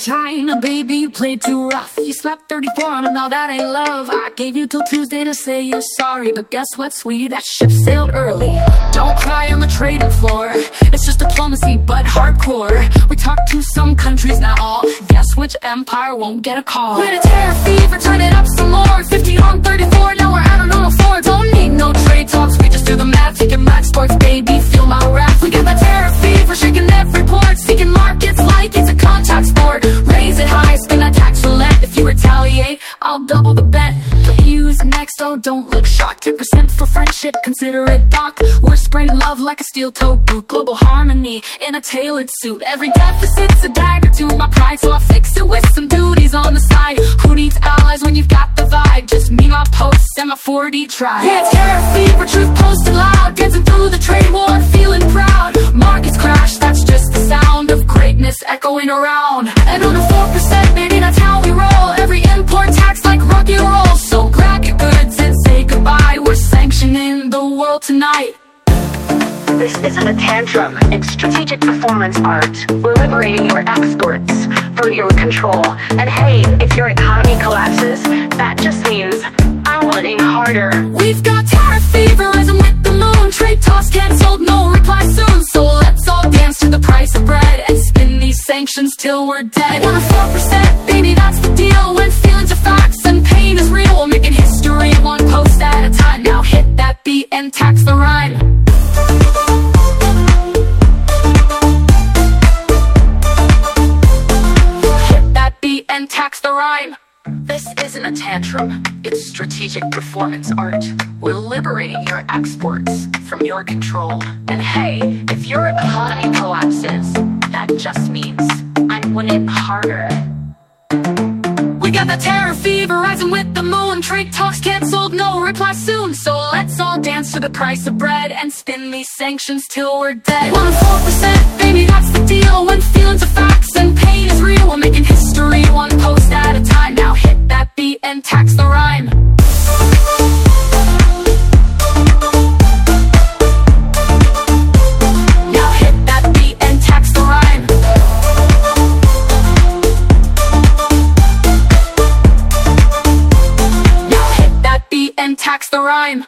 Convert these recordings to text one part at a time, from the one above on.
China, baby, you played too rough. You slapped 34 on him, now that ain't love. I gave you till Tuesday to say you're sorry, but guess what, sweetie, that ship sailed early. Don't cry on the trading floor, it's just diplomacy, but hardcore. We talk to some countries now, all guess which empire won't get a call. With a terror fever, turn it up some more. 15 on 34, now we're out on 4. Don't need no trade talks, we just do the math. Taking max sports, baby, feel my wrath. We got that terror fever, shaking every port. Seeking markets like it's a contact sport. Raise it high, spin that tax roulette. If you retaliate, I'll double the bet. Who's next? Oh, don't look shocked. 10% for friendship, consider it doc. We're spraying love like a steel-toed boot. Global harmony in a tailored suit. Every deficit's a dagger to my pride, so I'll fix it with some duties on the side. Who needs allies when you've got the vibe? Just me, my posts, and my 4D tribe. Yeah, it's terror fever, truth posted loud. Dancing through the trade war, feeling proud. Markets crash, that's just the sound of greatness echoing around. And on the 4%, baby, that's how we roll. Every import tax like rock and roll. So grab your goods and say goodbye. We're sanctioning the world tonight. This isn't a tantrum, it's strategic performance art. We're liberating your exports from your control. And hey, if your economy collapses, that just means I'm winning harder. We've got tariff fever rising with the moon. Trade talks cancelled, no reply soon. So let's all dance to the price of bread and spin these sanctions till we're dead. 1 or 4%, baby, that's the deal. When feelings are facts and pain is real, we're making history one post at a time. Now hit that beat and tax the rhyme. And tax the rhyme. This isn't a tantrum, it's strategic performance art. We're liberating your exports from your control. And hey, if your economy collapses, that just means I'm winning harder. We got the terror fever rising with the moon. Trade talks cancelled, no reply soon. So let's all dance to the price of bread and spin these sanctions till we're dead. 1 or 4%, baby, that's the deal. When feelings are facts and pain is real, we're making history one post at a time. Now hit that beat and tax the rhyme. Now hit that beat and tax the rhyme. Now hit that beat and tax the rhyme.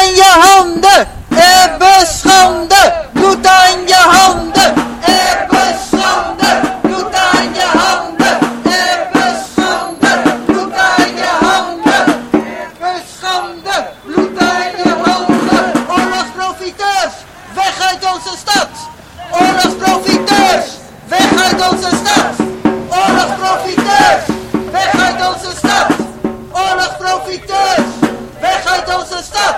aan je handen, Ebbe schande. Bloed aan je handen, Ebbe schande. Bloed aan je handen, Ebbe schande. Bloed aan je handen, Ebbe schande. Bloed aan je handen. Oorlogsprofiteurs, weg uit onze stad. Oorlogsprofiteurs, weg uit onze stad. Oorlogsprofiteurs, weg uit onze stad. Oorlogsprofiteurs, weg uit onze stad.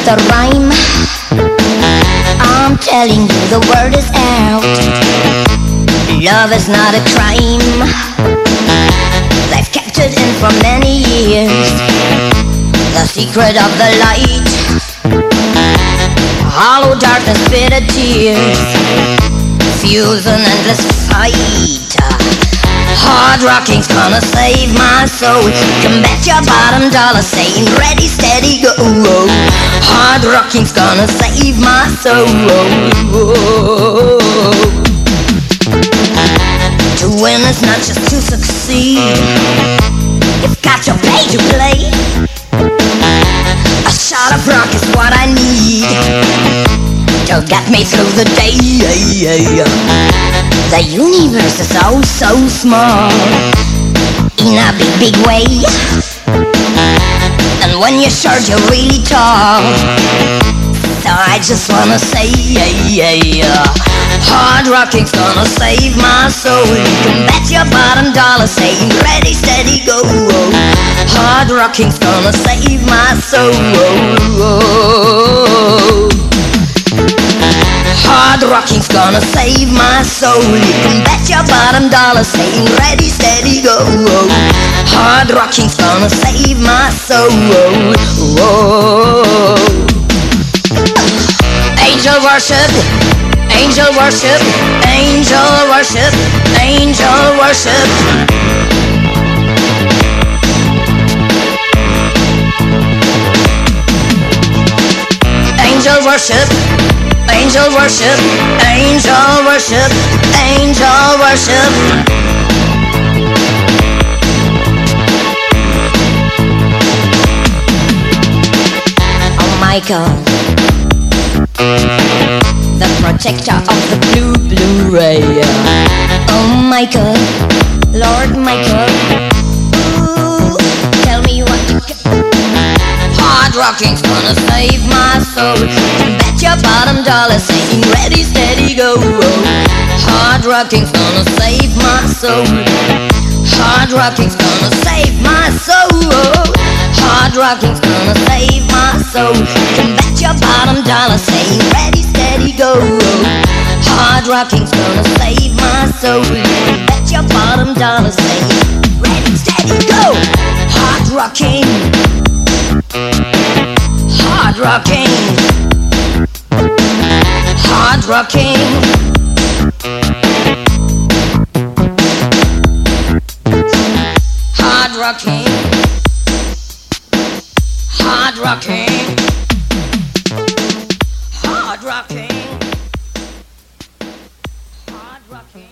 a rhyme. I'm telling you, the word is out. Love is not a crime. They've kept it in for many years. The secret of the light. Hollow darkness, bitter tears. Fuse an endless fight. Hard rocking's gonna save my soul. You can bet your bottom dollar, saying ready, steady, go. Hard rocking's gonna save my soul. To win is not just to succeed. You've got your pay to play. A shot of rock is what I need to get me through the day. The universe is so, so small, in a big, big way. And when you're short, you're really tall. So I just wanna say, hard rocking's gonna save my soul. You can bet your bottom dollar, saying ready, steady, go. Hard rocking's gonna save my soul. Hard rocking's gonna save my soul. You can bet your bottom dollar, saying ready, steady, go. Hard rocking's gonna save my soul. Angel worship, angel worship, angel worship, angel worship. Angel worship, angel worship, angel worship, angel worship. Oh Michael, the protector of the blue, blue ray. Oh Michael, Lord Michael, ooh, tell me what you can. Hard rocking's gonna save my soul. Bet your bottom dollar, saying ready, steady, go. Hard rocking's gonna save my soul. Hard rocking's gonna save my soul. Hard rocking's gonna save my soul. You can bet your bottom dollar, saying ready, steady, go. Hard rocking's gonna save my soul. You can bet your bottom dollar, saying ready, steady, go. Hard rocking, hard rocking, hard rocking. Hard rocking, hard rocking, hard rocking, hard rocking.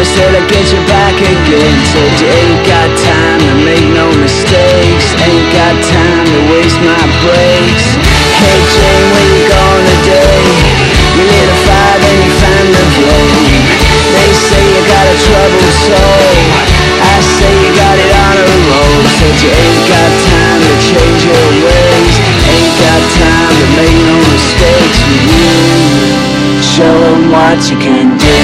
said I'd get you back again. Said you ain't got time to make no mistakes, ain't got time to waste my breaks. Hey Jane, where you going today? You lit a fire, then you found the flame. They say you got a troubled soul, I say you got it on a roll. Said you ain't got time to change your ways, ain't got time to make no mistakes with you. Show 'em what you can do.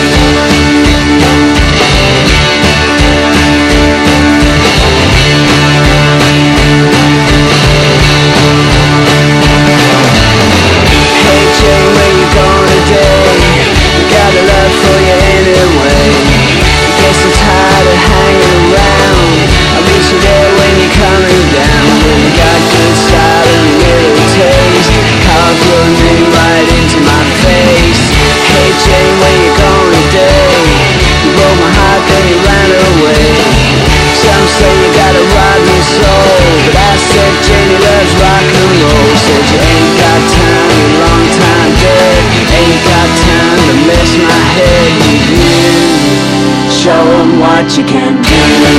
Hey Jane, where you going today? I got a love for you anyway. Guess I'm tired of hanging around, I'll meet you there when you're coming down. When you got good style and a little taste, carve your name right into my face. Hey Jane, where you going today? You broke my heart, then you ran away. Some say you got a rotten soul, but I said Janie loves rock and roll. Said you ain't got time, you're long time dead, ain't got time to mess my head with you. Show 'em what you can do.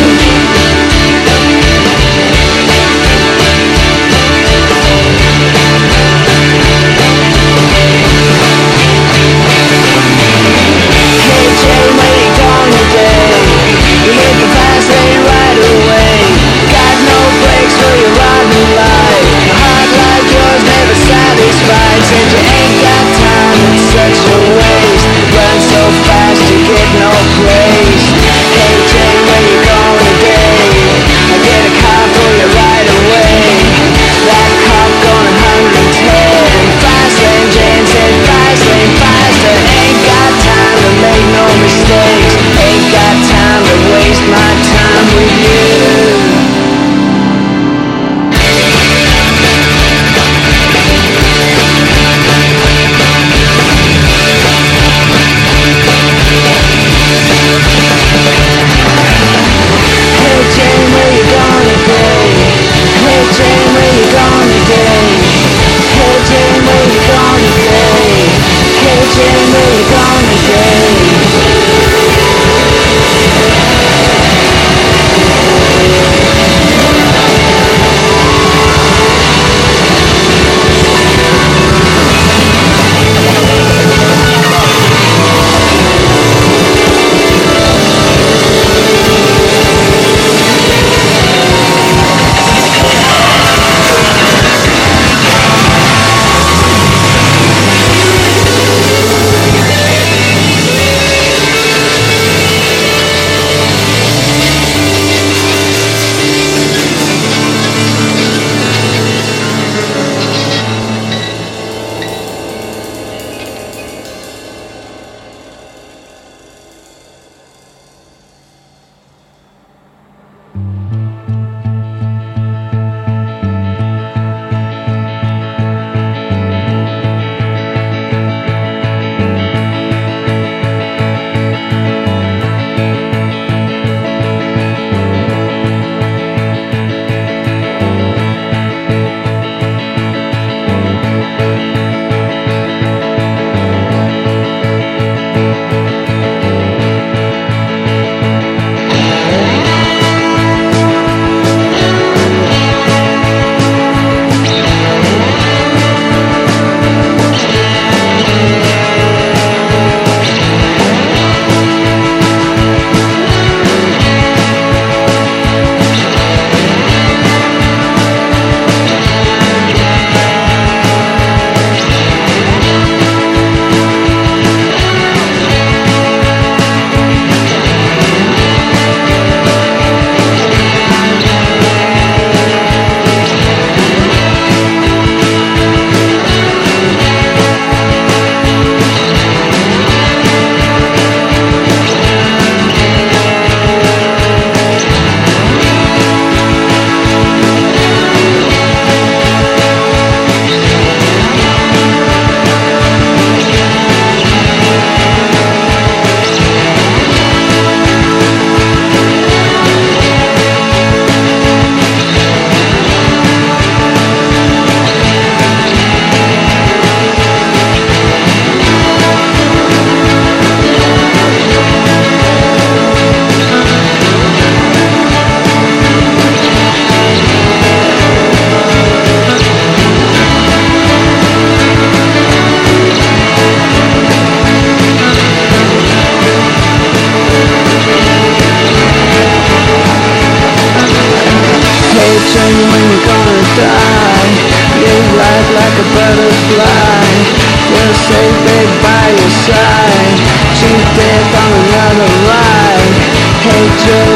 Hey Jane, where you going today? You hit the fast lane right away. Got no brakes for your rotten life, a heart like yours never satisfied. Said you ain't got time, it's such a waste, burn so fast you get no praise. Hey Jane, another ride. Hey Joe,